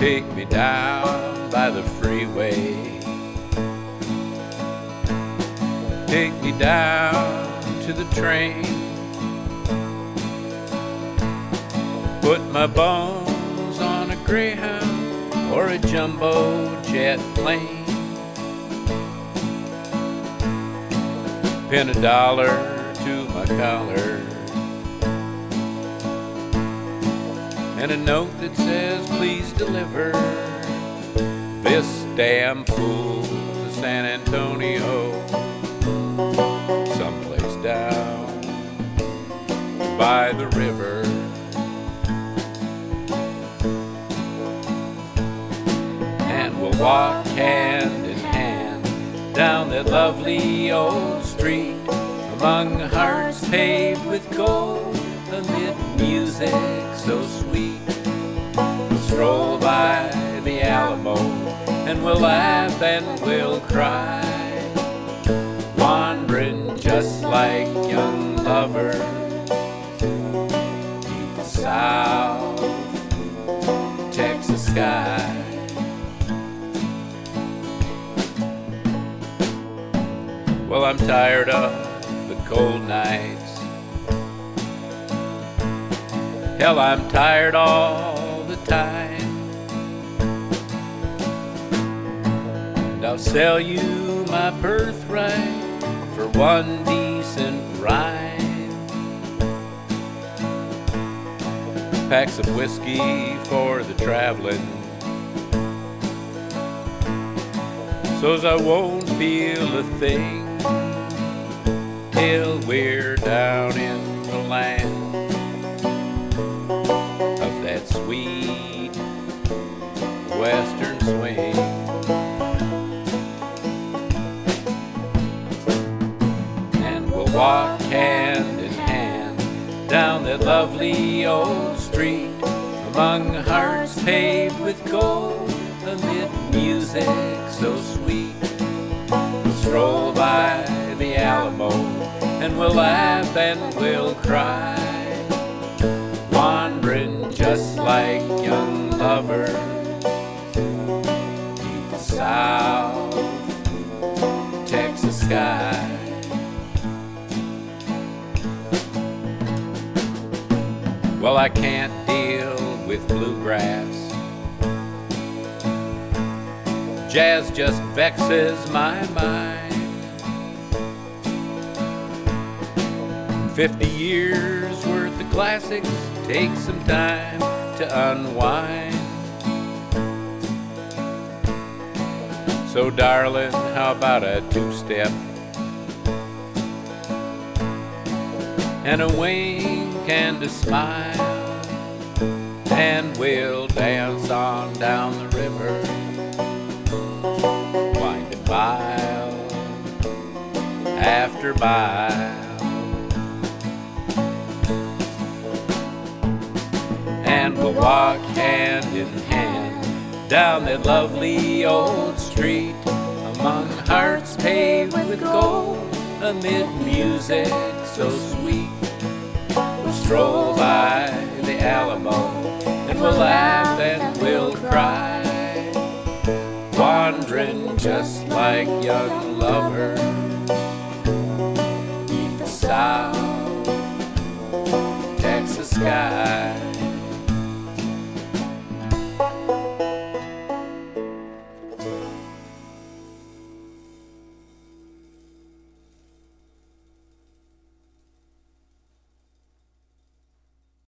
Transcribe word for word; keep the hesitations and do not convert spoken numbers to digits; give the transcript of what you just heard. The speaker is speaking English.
Take me down by the freeway. Take me down to the train. Put my bones on a Greyhound or a jumbo jet plane. Pin a dollar to my collar and a note that says, please deliver this damn fool to San Antonio, someplace down by the river. And we'll walk hand in hand down that lovely old street, among hearts paved with gold, amid music so sweet. We'll stroll by the Alamo and we'll laugh and we'll cry, wandering just like young lovers deep the South Texas sky. Well, I'm tired of the cold nights. Hell, I'm tired all the time. And I'll sell you my birthright for one decent rhyme. Pack some whiskey for the traveling, so's I won't feel a thing till we're down in the land of that sweet western swing. And we'll walk hand in hand down that lovely old street, among hearts paved with gold, amid music so sweet. We'll stroll by the Alamo and we'll laugh and we'll cry, wandering just like young lovers deep the South Texas sky. Well, I can't deal with bluegrass. Jazz just vexes my mind. Fifty years worth of classics take some time to unwind. So darling, how about a two-step and a wink and a smile, and we'll dance on down the river, winding mile after mile. And we'll walk hand in hand down that lovely old street, among hearts paved with gold, amid music so sweet. We'll stroll by the Alamo and we'll laugh and we'll cry, wandering just like young lovers beneath the South Texas sky.